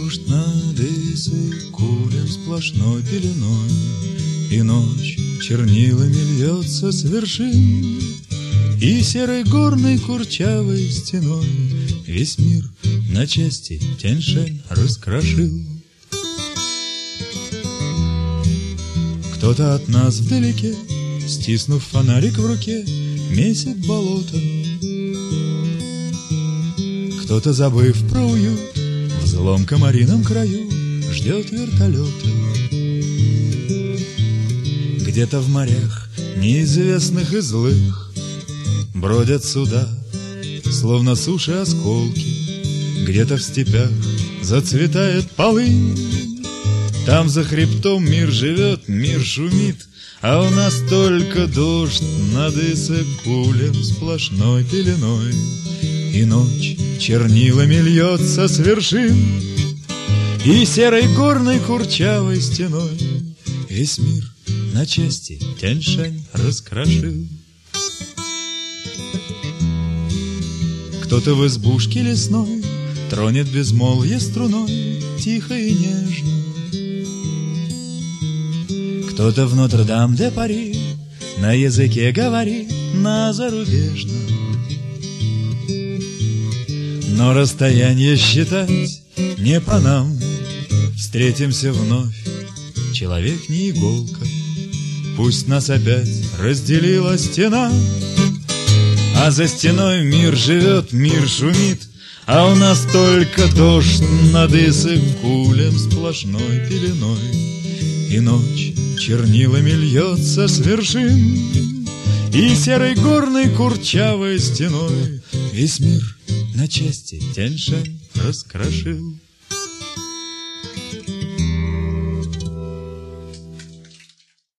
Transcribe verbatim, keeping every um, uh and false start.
Дождь над Иссык-Кулем сплошной пеленой, и ночь чернилами льется с вершин, и серой горной курчавой стеной весь мир на части Тянь-Шань раскрошил. Кто-то от нас вдалеке, стиснув фонарик в руке, месит болото. Кто-то, забыв про уют, в злом комарином краю ждет вертолета. Где-то в морях неизвестных и злых бродят суда, словно суши осколки. Где-то в степях зацветает полынь. Там за хребтом мир живет, мир шумит, а у нас только дождь над Иссык-Кулем сплошной пеленой, и ночь чернилами льется с вершин, и серой горной курчавой стеной весь мир на части Тянь-Шань раскрошил. Кто-то в избушке лесной тронет безмолвие струной тихо и нежно. Кто-то в Нотр-Дам-де-Пари на языке говорит, на зарубежном. Но расстояние считать не по нам. Встретимся вновь, человек не иголка. Пусть нас опять разделила стена, а за стеной мир живет, мир шумит, а у нас только дождь над Иссык-Кулем сплошной пеленой, и ночь чернилами льется с вершин, и серой горной курчавой стеной весь мир на части Тянь-Шань раскрошил.